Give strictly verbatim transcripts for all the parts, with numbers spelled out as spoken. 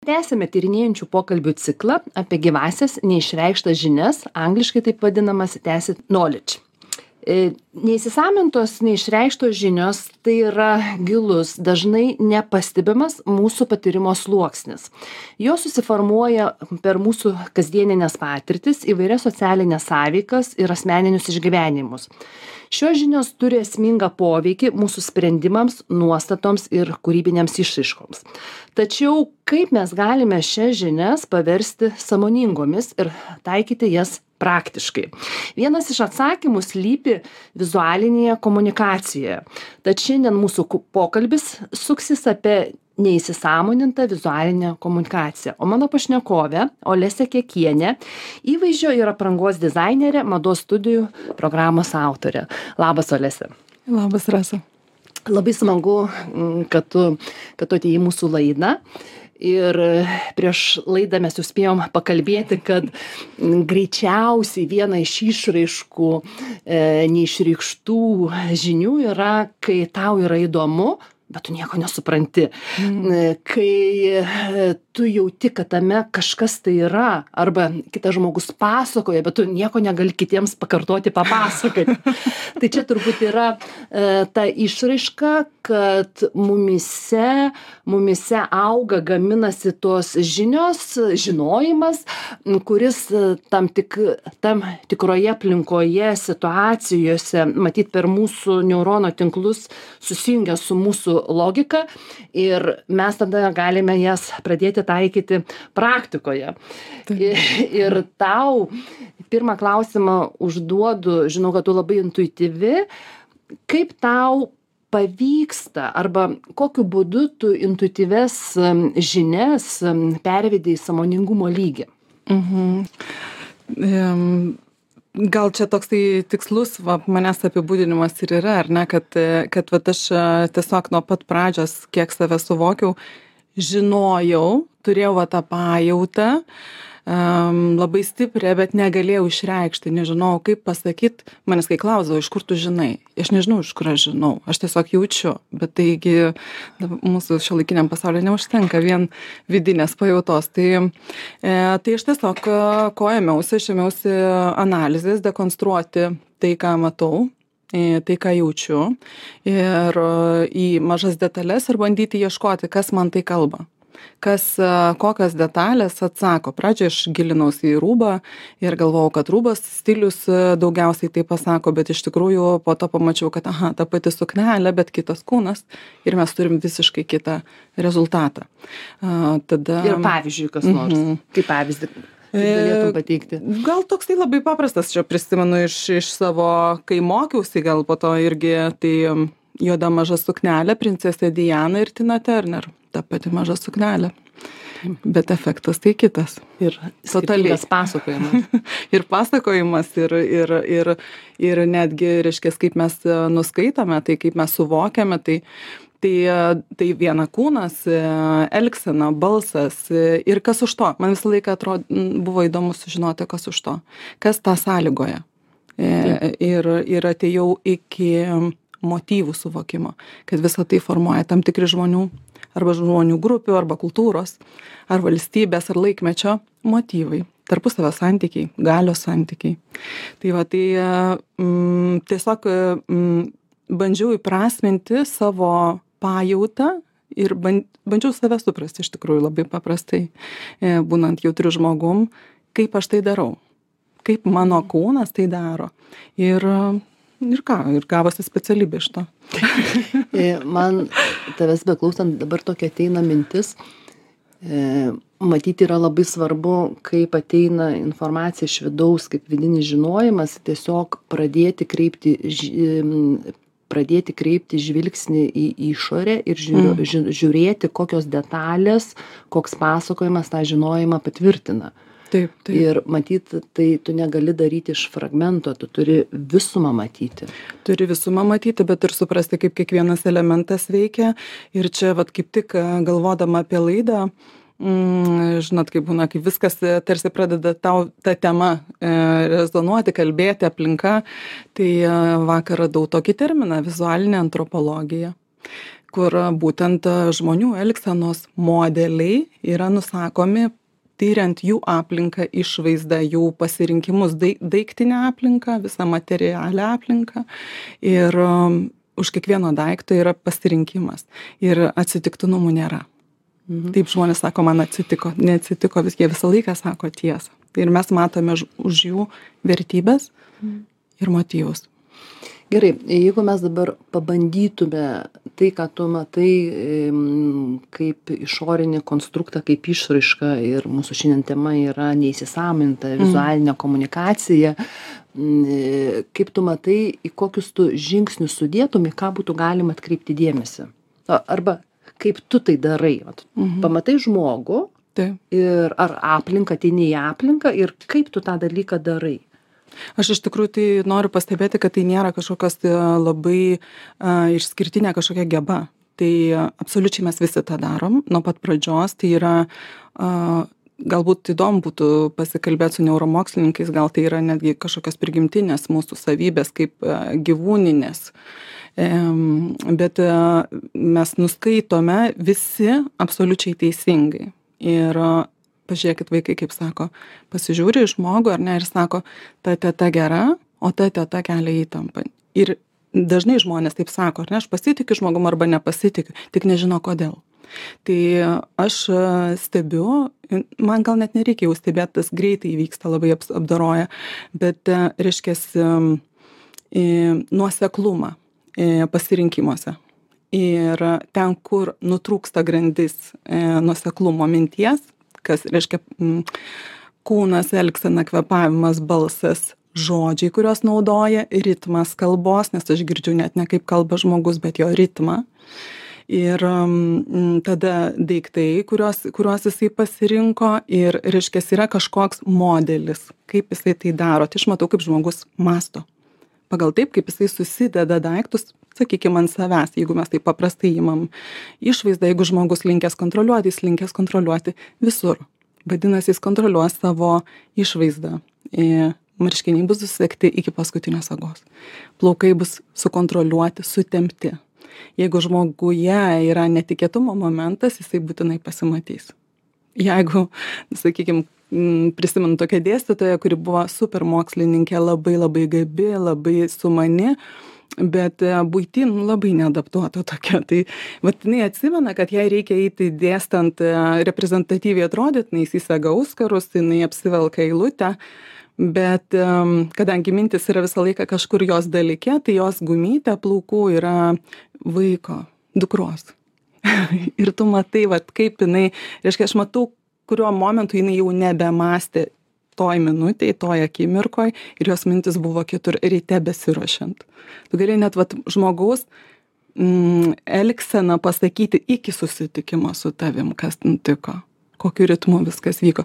Tęsime tyrinėjančių pokalbių ciklą apie gyvasias neišreikštas žinias, angliškai taip vadinamas tacit knowledge. Neįsisamintos, neišreikštos žinios tai yra gilus, dažnai nepastebimas mūsų patyrimo sluoksnis. Jos susiformuoja per mūsų kasdieninės patirtis, įvairias socialinės sąveikas ir asmeninius išgyvenimus. Šios žinios turi esmingą poveikį mūsų sprendimams, nuostatoms ir kūrybinėms išraiškoms. Tačiau kaip mes galime šias žinias paversti sąmoningomis ir taikyti jas praktiškai? Vienas iš atsakymų slypi vizualinėje komunikacijoje. Tad šiandien mūsų pokalbis suksis apie neįsisąmonintą vizualinę komunikaciją. O mano pašnekovė Olesė Kekienė, įvaizdžio ir aprangos dizainerė, mados studijų programos autorė. Labas, Olesė. Labas, Rasa. Labai smagu, kad tu, kad tu atėjai į mūsų laidą. Ir prieš laidą mes jau spėjom pakalbėti, kad greičiausiai viena iš išraiškų e, neišreikštų žinių yra, kai tau yra įdomu, bet tu nieko nesupranti. Mm. Kai tu jauti, kad tame kažkas tai yra, arba kitas žmogus pasakoja, bet tu nieko negali kitiems pakartoti, papasakoti. Tai čia turbūt yra e, ta išraiška, kad mumise, mumise auga, gaminasi tos žinios, žinojimas, kuris tam, tik, tam tikroje aplinkoje, situacijose, matyt per mūsų neurono tinklus susijungia su mūsų logika ir mes tada galime jas pradėti taikyti praktikoje. Ir, ir tau pirmą klausimą užduodu, žinau, kad tu labai intuityvi, kaip tau pavyksta arba kokiu būdu tu intuityves žinias pervedi į sąmoningumo lygį? Mhm. Um. Gal čia toks tai tikslus va, manęs apibūdinimas ir yra, ar ne, kad, kad va, aš tiesiog nuo pat pradžios, kiek save suvokiau, žinojau, turėjau va, tą pajautą, um, labai stiprią, bet negalėjau išreikšti, nežinau, kaip pasakyti. Manęs kai klausdavo, iš kur tu žinai? Aš nežinau, iš kur aš žinau, aš tiesiog jaučiu, bet taigi mūsų šiuolaikiniam pasaulyje neužtenka vien vidinės pajautos. Tai, e, tai aš tiesiog ko ėmiausi, aš ėmiausi analizės, dekonstruoti tai, ką matau, tai, ką jaučiu ir į mažas detalės ir bandyti ieškoti, kas man tai kalba. Kas, kokios detalės atsako. Pradžioje aš gilinausi į rūbą ir galvojau, kad rūbas stilius daugiausiai tai pasako, bet iš tikrųjų po to pamačiau, kad aha, ta pati suknelė, bet kitas kūnas ir mes turim visiškai kitą rezultatą. Tada... Ir pavyzdžiui, kas nors. Mm-hmm. Kaip pavyzdį. Galėtum pateikti. Gal toks tai labai paprastas, čia prisimenu iš, iš savo, kai mokiausi, gal po to irgi tai juoda maža suknelė, princesė Diana ir Tina Turner. Ta pati maža suknelė. Bet efektas tai kitas. Ir skirtingas pasakojimas. Ir pasakojimas, ir, ir, ir, ir netgi, reiškia, kaip mes nuskaitome, tai kaip mes suvokiame, tai Tai, tai viena kūnas, elgsena, balsas ir kas už to. Man visą laiką atrodo, buvo įdomu sužinoti, kas už to. Kas tą sąlygoja. Ir, ir atėjau iki motyvų suvokimo, kad visą tai formuoja tam tikri žmonių, arba žmonių grupių, arba kultūros, ar valstybės, ar laikmečio motyvai. Tarpusavio santykiai, galios santykiai. Tai va, tai mm, tiesiog mm, bandžiau įprasminti savo pajautą ir bandžiau save suprasti iš tikrųjų labai paprastai, būnant jautriu žmogum, kaip aš tai darau, kaip mano kūnas tai daro. Ir, ir ką, ir gavosi specialybė iš to. Man tavęs beklausant dabar tokia ateina mintis, matyti yra labai svarbu, kaip ateina informacija iš vidaus, kaip vidinis žinojimas, tiesiog pradėti kreipti pradėti kreipti žvilgsnį į išorę ir žiūrė, mm. žiūrėti, kokios detalės, koks pasakojimas tą žinojimą patvirtina. Taip, taip. Ir matyti, tai tu negali daryti iš fragmento, tu turi visumą matyti. Turi visumą matyti, bet ir suprasti, kaip kiekvienas elementas veikia. Ir čia, vat, kaip tik galvodama apie laidą, Mm, žinot, kaip būna, kai viskas tarsi pradeda tau tą temą e, rezonuoti, kalbėti, aplinka, tai e, vakar radau tokį terminą - vizualinė antropologija. kur būtent žmonių elgsenos modeliai yra nusakomi tyriant jų aplinką, išvaizdą, jų pasirinkimus, daiktinę aplinką, visą materialią aplinką. Ir um, už kiekvieno daikto yra pasirinkimas. Ir atsitiktinumų nėra. Mhm. Taip žmonės sako, man atsitiko, neatsitiko, vis, jie visą laiką sako tiesą. Ir mes matome už jų vertybės mhm. ir motyvus. Gerai, jeigu mes dabar pabandytume tai, ką tu matai kaip išorinį konstruktą, kaip išraišką, ir mūsų šiandien tema yra neįsisaminta vizualinė mm. komunikacija, kaip tu matai, į kokius tu žingsnius sudėtum, į ką būtų galima atkreipti dėmesį. Arba kaip tu tai darai. Mm-hmm. Pamatai žmogų Taip. Ir ar aplinką, ateini į aplinką ir kaip tu tą dalyką darai. Aš iš tikrųjų tai noriu pastebėti, kad tai nėra kažkokios labai uh, išskirtinė kažkokia geba. Tai uh, absoliučiai mes visi tą darom nuo pat pradžios. Tai yra, uh, galbūt įdomu būtų pasikalbėti su neuromokslininkais, gal tai yra netgi kažkokios prigimtinės mūsų savybės kaip uh, gyvūninės. Um, bet uh, mes nuskaitome visi absoliučiai teisingai. Ir uh, pažiūrėkit, vaikai, kaip sako, pasižiūri į žmogų, ar ne, ir sako, ta teta gera, o ta teta kelia įtampą. Ir dažnai žmonės taip sako, ar ne, aš pasitikiu žmogum arba nepasitikiu, tik nežino kodėl. Tai aš stebiu, man gal net nereikia jau stebėti, tas greitai vyksta, labai apdoroja, bet reiškia nuoseklumą pasirinkimuose. Ir ten, kur nutrūksta grandis nuoseklumo minties, kas reiškia kūnas, elgsena, kvėpavimas, balsas, žodžiai, kuriuos naudoja, ritmas kalbos, nes aš girdžiu net ne kaip kalba žmogus, bet jo ritmą. Ir um, tada daiktai, kuriuos, kuriuos jisai pasirinko, ir reiškia yra kažkoks modelis, kaip jisai tai daro. Tai aš matau, kaip žmogus mąsto. Pagal taip, kaip jisai susideda daiktus, sakykime, ant savęs, jeigu mes taip paprastai imam išvaizdą, jeigu žmogus linkęs kontroliuoti, jis linkęs kontroliuoti visur. Vadinasi, jis kontroliuos savo išvaizdą. Marškiniai bus susekti iki paskutinės sagos. Plaukai bus sukontroliuoti, sutempti. Jeigu žmoguje yra netikėtumo momentas, jisai būtinai pasimatys. Jeigu, sakykime, prisimenu tokią dėstytoją, kuri buvo super mokslininkė, labai labai gabi, labai sumani, bet buitį nu, labai neadaptuota tokia. Tai vat jinai atsimena, kad jai reikia eiti dėstant reprezentatyviai atrodyti, jinai įsisega auskarus, jinai apsivelka eilutę, bet um, kadangi mintis yra visą laiką kažkur jos dalyke, tai jos gumytė plaukų yra vaiko, dukros. Ir tu matai, vat, kaip jinai, reiškia, aš matau, kuriuo momentu jinai jau nebemastė toj minutėj, toj akimirkoj, ir jos mintis buvo kitur ryte besiruošiant. Tu gali net vat, žmogaus mm, elgseną pasakyti iki susitikimo su tavim, kas nutiko, kokiu ritmu viskas vyko.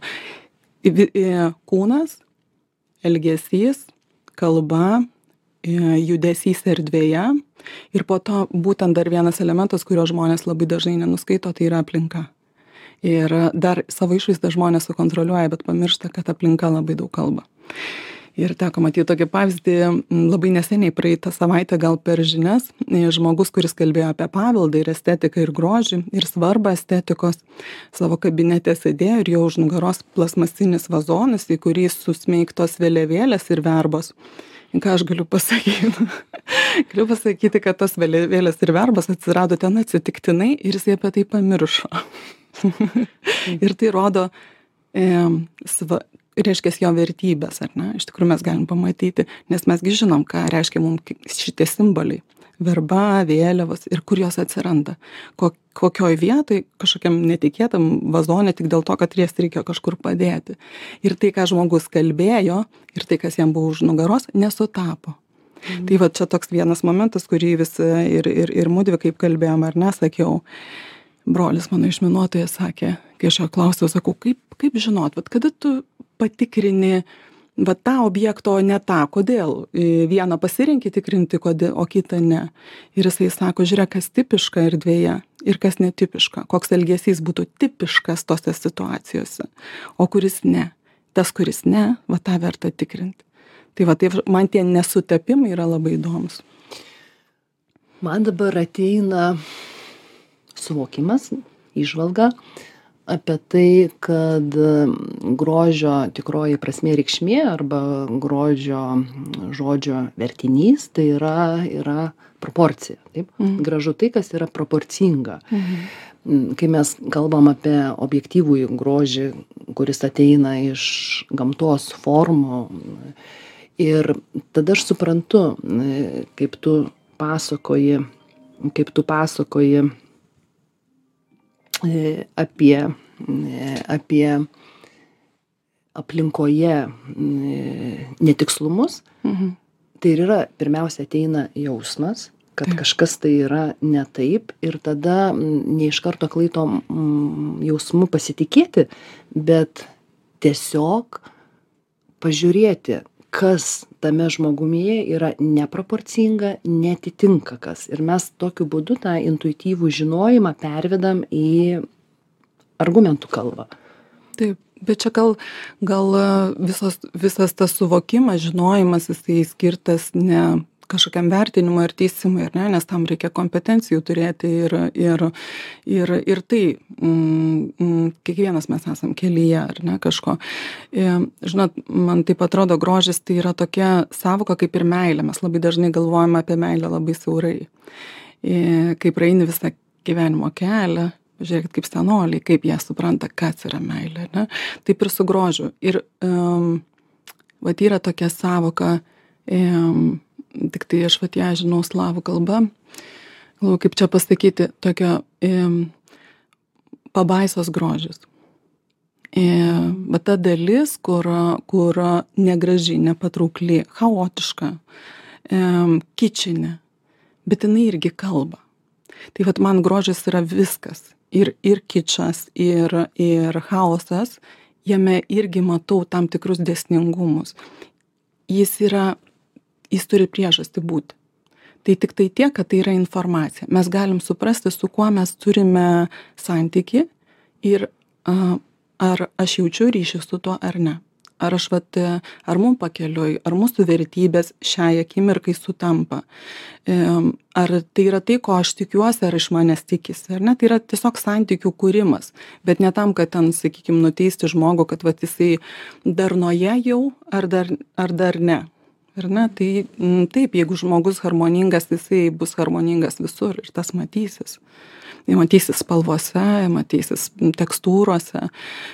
Kūnas, elgesys, kalba, judesys erdvėje, ir po to būtent dar vienas elementas, kurio žmonės labai dažnai nenuskaito, tai yra aplinka. Ir dar savo išvaizdą žmonės sukontroliuoja, bet pamiršta, kad aplinka labai daug kalba. Ir teko matyti tokį pavyzdį, labai neseniai praeitą savaitę, gal per žinias, žmogus, kuris kalbėjo apie paveldą ir estetiką ir grožį ir svarbą estetikos, savo kabinete sėdėjo ir jo už nugaros plasmasinis vazonas, į kurį susmeigtos vėliavėlės ir verbos. Ką aš galiu pasakyti? Galiu pasakyti, kad tos vėliavėlės ir verbos atsirado ten atsitiktinai ir jis apie tai pamiršo. Ir tai rodo, e, sva, reiškia jo vertybės, ar ne? Iš tikrųjų mes galim pamatyti, nes mesgi žinom, ką reiškia mums šitie simboliai. Verba, vėliavos ir kur jos atsiranda. Ko, kokioj vietoj, kažkokiam netikėtam vazone, tik dėl to, kad jas reikia kažkur padėti. Ir tai, ką žmogus kalbėjo, ir tai, kas jam buvo už nugaros, nesutapo. Mm. Tai va čia toks vienas momentas, kurį vis ir, ir, ir mudvi, kaip kalbėjom, ar nesakiau. Brolis mano išminuotojas sakė, kai aš jo klausiau, sakau, kaip, kaip žinot, vat kada tu patikrini vat tą objektą, o ne tą, kodėl? Vieną pasirenki tikrinti, kodėl, o kitą ne. Ir jisai sako, žiūrėk, kas tipiška erdvėje ir kas netipiška, koks elgesys būtų tipiškas tose situacijose, o kuris ne. Tas, kuris ne, va tą verta tikrinti. Tai va, tai man tie nesutapimai yra labai įdomus. Man dabar ateina suvokimas, įžvalga apie tai, kad grožio tikroji prasmė reikšmė arba grožio žodžio vertinys tai yra, yra proporcija. Taip? Mhm. Gražu tai, kas yra proporcinga. Mhm. Kai mes kalbam apie objektyvųjį grožį, kuris ateina iš gamtos formų, ir tada aš suprantu, kaip tu pasakoji, kaip tu pasakoji apie, apie aplinkoje netikslumus. Mhm. Tai ir yra, pirmiausia, ateina jausmas, kad taip. Kažkas tai yra ne taip, ir tada ne iš karto klaito jausmu pasitikėti, bet tiesiog pažiūrėti, kas tame žmogumyje yra neproporcinga, netitinka kas. Ir mes tokiu būdu tą intuityvų žinojimą pervedam į argumentų kalbą. Taip, bet čia gal, gal visas, visas tas suvokimas, žinojimas, jisai skirtas ne kažkokiam vertinimui ar teisimui, ar ne, nes tam reikia kompetencijų turėti ir, ir, ir, ir tai, mm, kiekvienas mes esam kelyje, ar ne, kažko. Ir, žinot, man taip atrodo, grožis tai yra tokia savoka kaip ir meilė. Mes labai dažnai galvojame apie meilę labai siaurai. Ir, kai praeini visą gyvenimo kelią, žiūrėkit kaip senoliai, kaip jie supranta, kas yra meilė, ne? Taip ir su grožiu. Ir um, vat yra tokia savoka, um, tik tai aš vat ją žinau slavų kalba, galvoju, kaip čia pasakyti, tokia um, pabaisos grožis. Ir, bet ta dalis, kur, kur negraži, nepatraukli, chaotiška, um, kičinė, bet jinai irgi kalba. Tai vat man grožis yra viskas. Ir, ir kičas, ir, ir chaosas, jame irgi matau tam tikrus dėsningumus. Jis yra, jis turi priežastį būti. Tai tik tai tiek, kad tai yra informacija. Mes galim suprasti, su kuo mes turime santykį ir uh, ar aš jaučiu ryšį su tuo ar ne. Ar aš vat, ar mum pakeliui, ar mūsų vertybės šiai akimirkai sutampa. Ar tai yra tai, ko aš tikiuosi, ar iš manęs tikisi, ar ne? Tai yra tiesiog santykių kūrimas, bet ne tam, kad ten, sakykime, nuteisti žmogų, kad vat jisai darnoje jau, ar dar, ar dar ne. Ar ne? Tai taip, jeigu žmogus harmoningas, jisai bus harmoningas visur ir tas matysis. Jie matysis spalvose, matysis tekstūrose,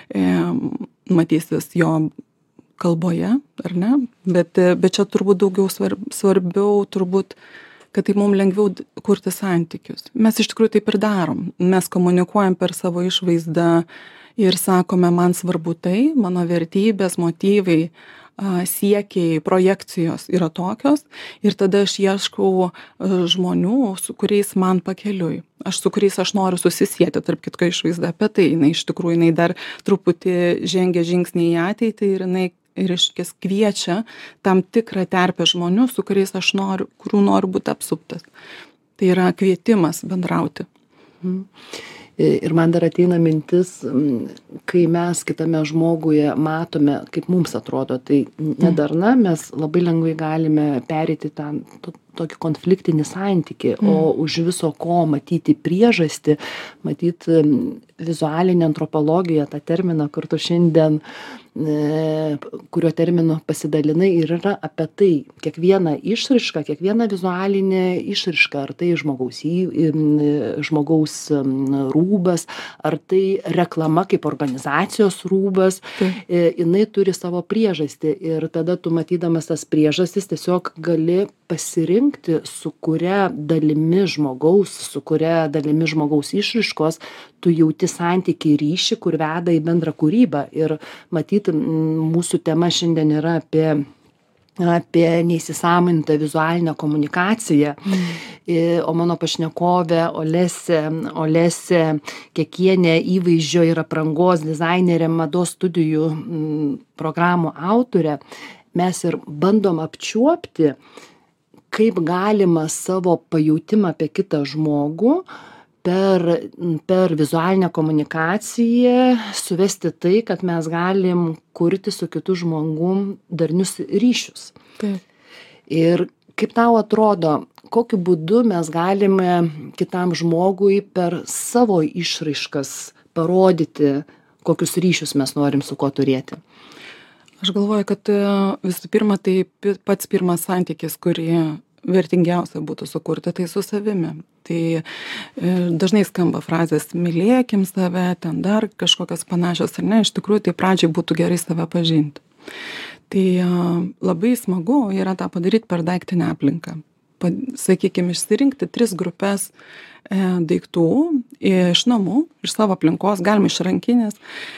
matysis jo kalboje, ar ne? Bet, bet čia turbūt daugiau svarb, svarbiau, turbūt, kad tai mums lengviau kurti santykius. Mes iš tikrųjų taip ir darom. Mes komunikuojam per savo išvaizdą ir sakome, man svarbu tai, mano vertybės, motyvai, siekiai, projekcijos yra tokios ir tada aš ieškau žmonių, su kuriais man pakeliui. Aš su kuriais aš noriu susisieti, tarp kitko išvaizda apie tai. Jinai iš tikrųjų, jinai dar truputį žengia žingsnį į ateitį ir jinai reiškias kviečia tam tikrą terpę žmonių, su kuriais aš noriu, kurių noriu būti apsuptas. Tai yra kvietimas bendrauti. Mhm. Ir man dar ateina mintis, kai mes kitame žmoguje matome, kaip mums atrodo, tai nedarna, mes labai lengvai galime pereiti tą to, tokį konfliktinį santykį, mm. o už viso ko matyti priežastį, matyti vizualinę antropologiją, tą terminą, kur tu šiandien, kurio terminu pasidalinai, ir yra apie tai, kiekviena išraiška, kiekviena vizualinė išraiška, ar tai žmogaus, į, žmogaus rūbas, ar tai reklama kaip organizacijos rūbas, tai. Jinai turi savo priežastį ir tada tu matydamas tas priežastis tiesiog gali pasirinkti, su kuria dalimi žmogaus, su kuria dalimi žmogaus išraiškos tu jauti santykį ryšį, kur veda į bendrą kūrybą. Ir matyt, mūsų tema šiandien yra apie, apie neįsisąmonintą vizualinę komunikaciją. Mm. O mano pašnekovė Olesė, Olesė Kekienė, įvaizdžio ir aprangos dizainerė, mados studijų programų autorė, mes ir bandom apčiuopti, kaip galima savo pajautimą apie kitą žmogų per, per vizualinę komunikaciją suvesti tai, kad mes galim kurti su kitu žmogum darnius ryšius. Taip. Ir kaip tau atrodo, kokiu būdu mes galime kitam žmogui per savo išraiškas parodyti, kokius ryšius mes norim su kuo turėti? Aš galvoju, kad visų pirma, tai pats pirmas santykis, kurį vertingiausia būtų sukurti, tai su savimi. Tai dažnai skamba frazės mylėkim save, ten dar kažkokios panašios, ar ne, iš tikrųjų tai pradžiai būtų gerai save pažinti. Tai labai smagu yra tą padaryti per daiktinę aplinką. Sakykime, išsirinkti tris grupės daiktų iš namų, iš savo aplinkos, galima iš rankinės,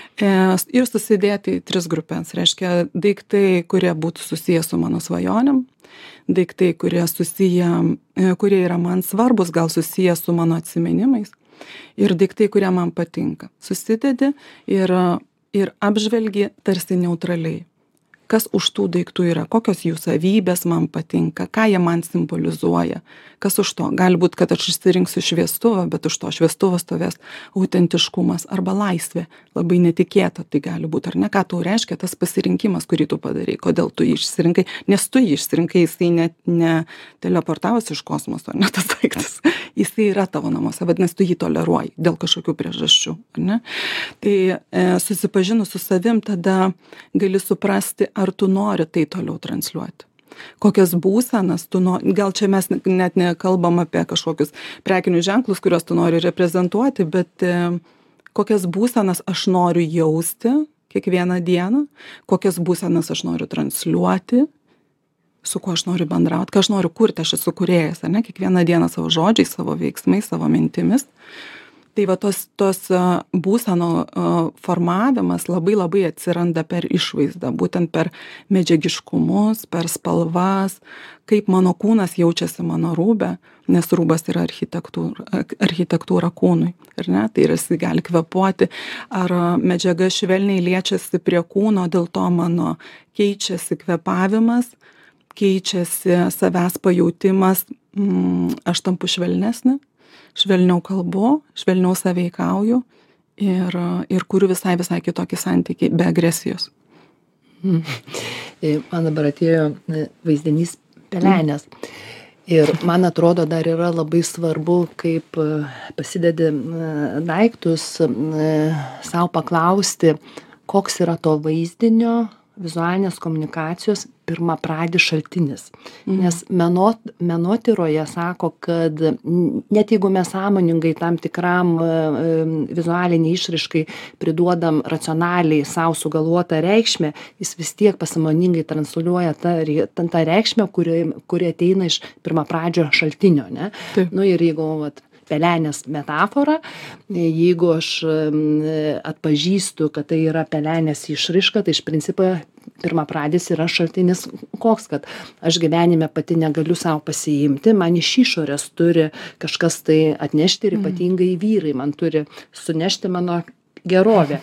ir susidėti į tris grupės. Reiškia, daiktai, kurie būtų susiję su mano svajonėm, daiktai, kurie susiję, kurie yra man svarbus, gal susiję su mano atsiminimais, ir daiktai, kurie man patinka. Susidedi ir, ir apžvelgi tarsi neutraliai. Kas už tų daiktų yra, kokios jų savybės man patinka, ką jie man simbolizuoja, kas už to. Gali būti, kad aš išsirinksiu šviestuvą, bet už to šviestuvo stovės autentiškumas arba laisvė. Labai netikėta tai gali būti, ar ne? Ką tau reiškia tas pasirinkimas, kurį tu padarei, kodėl tu jį išsirinkai, nes tu jį išsirinkai, jisai ne, ne teleportavosi iš kosmoso, ar ne tas daiktas. Jisai yra tavo namuose, vadinasi, tu jį toleruoji dėl kažkokių priežasčių, ar ne? Tai e, susipažinus su savim, tada gali suprasti, ar tu nori tai toliau transliuoti. Kokias būsenas tu nori, gal čia mes net nekalbam apie kažkokius prekinius ženklus, kuriuos tu nori reprezentuoti, bet e, kokias būsenas aš noriu jausti kiekvieną dieną, kokias būsenas aš noriu transliuoti, su kuo aš noriu bendrauti, ką aš noriu kurti, aš esu kūrėjas, ar ne, kiekvieną dieną savo žodžiais, savo veiksmais, savo mintimis. Tai va tos, tos būsenų formavimas labai labai atsiranda per išvaizdą, būtent per medžiagiškumus, per spalvas, kaip mano kūnas jaučiasi mano rūbe, nes rūbas yra architektūra, architektūra kūnui, ar ne? Tai yra, jis gali kvėpuoti, ar medžiaga švelniai liečiasi prie kūno, dėl to mano keičiasi kvėpavimas, keičiasi savęs pajautimas, mm, aš tampu švelnesnė, švelniau kalbu, švelniau sąveikauju ir, ir kuriu visai visai kitokį santykį be agresijos. Mm. Man dabar atėjo vaizdinys pelenės. Ir man atrodo, dar yra labai svarbu, kaip pasidedi daiktus, sau paklausti, koks yra to vaizdinio, vizualinės komunikacijos pirmapradis šaltinis. Mhm. Nes menot, menotyroje sako, kad net jeigu mes sąmoningai tam tikram e, vizualiniai išraiškai priduodam racionaliai savo sugalvotą reikšmę, jis vis tiek pasąmoningai transliuoja tą, tą, tą reikšmę, kuri, kuri ateina iš pirmapradžio šaltinio. Ne? Taip. Nu ir jeigu vat, pelenės metafora, jeigu aš atpažįstu, kad tai yra pelenės išraiška, tai iš principo pirmapradis yra šaltinis koks, kad aš gyvenime pati negaliu savo pasiimti, man iš išorės turi kažkas tai atnešti ir ypatingai vyrai man turi sunešti mano gerovę.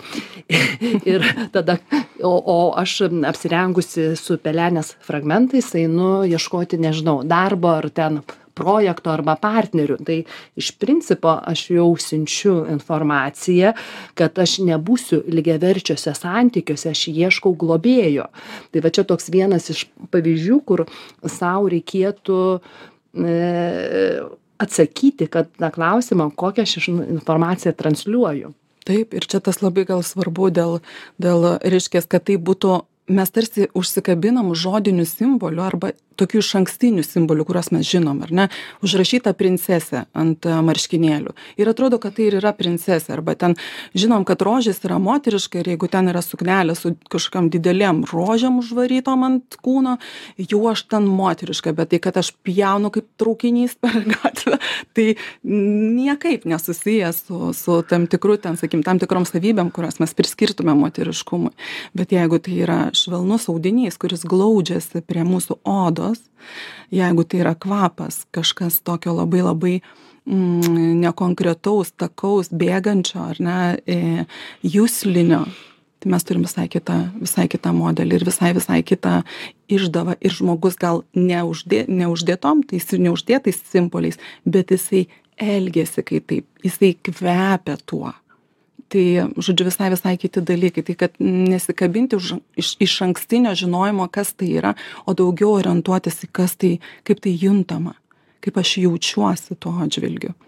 Ir tada, o, o aš apsirengusi su pelenės fragmentais, einu ieškoti, nežinau, darbo ar ten projekto arba partnerių. Tai iš principo aš jau siunčiu informaciją, kad aš nebūsiu lygiaverčiuose santykiuose, aš ieškau globėjo. Tai va čia toks vienas iš pavyzdžių, kur sau reikėtų e, atsakyti, kad na klausimą, kokią aš informaciją transliuoju. Taip, ir čia tas labai gal svarbu dėl, dėl reiškės, kad tai būtų, mes tarsi užsikabinam žodinių simbolių arba tokių išankstinių simbolių, kuriuos mes žinom, ar ne, užrašyta princesė ant marškinėlių. Ir atrodo, kad tai ir yra princesė, arba ten žinom, kad rožės yra moteriška ir jeigu ten yra suknelė su kažkam didelėm rožėm užvarytom ant kūno, jau aš ten moteriška, bet tai, kad aš pjaunu kaip traukinys per gatvę, tai niekaip nesusijęs su, su tam tikru, ten, sakim, tam tikrom savybėm, kurios mes priskirtume moteriškumui. Bet jeigu tai yra švelnus audinys, kuris glaudžiasi prie mūsų odos, jeigu tai yra kvapas, kažkas tokio labai labai mm, nekonkretaus, takaus, bėgančio ar ne, e, juslinio, tai mes turim visai kitą, visai kitą modelį ir visai visai kitą išdavą ir žmogus gal neuždė, neuždėtom, tai jis neuždėtais simboliais, bet jisai elgiasi kaip taip, jisai kvepia tuo. tai žodžiu visai visai kiti dalykai, tai kad nesikabinti už, iš, iš ankstinio žinojimo, kas tai yra, o daugiau orientuotis į kas tai, kaip tai juntama, kaip aš jaučiuosi tuo atžvilgiu.